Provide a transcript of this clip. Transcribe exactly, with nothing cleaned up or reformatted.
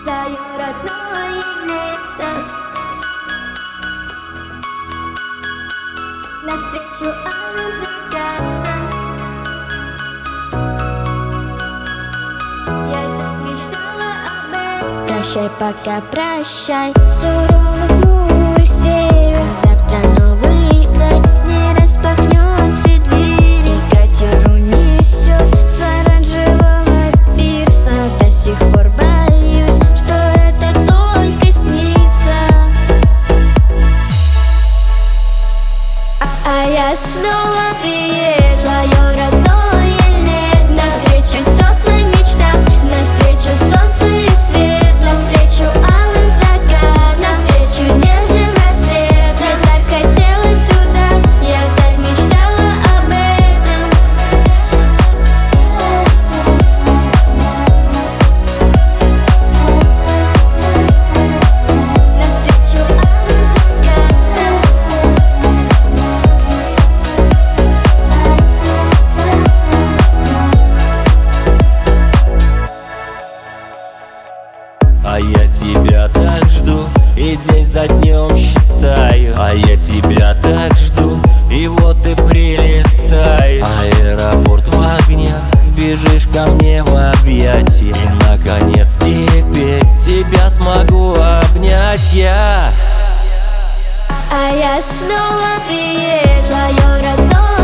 Твое родное лето, навстречу алым закатам. Я так мечтала об этом. Прощай, пока прощай, суровый хмурый север. Завтра новый год не распахнет все двери. Катер унесет с оранжевого пирса. До сих пор боюсь, что это только снится. А я снова приеду в свое родное лето, навстречу теплым мечтам, навстречу солнцу и свет, навстречу алым закатам, навстречу нежным рассветам. Я так хотела сюда, я так мечтала об этом. Навстречу алым закатам. А я тебя так жду, и день за днем считаю. А я тебя так жду, и вот ты прилетаешь. Аэропорт в огнях, бежишь ко мне в объятия. И наконец теперь тебя смогу обнять я. А я снова приеду в свое родное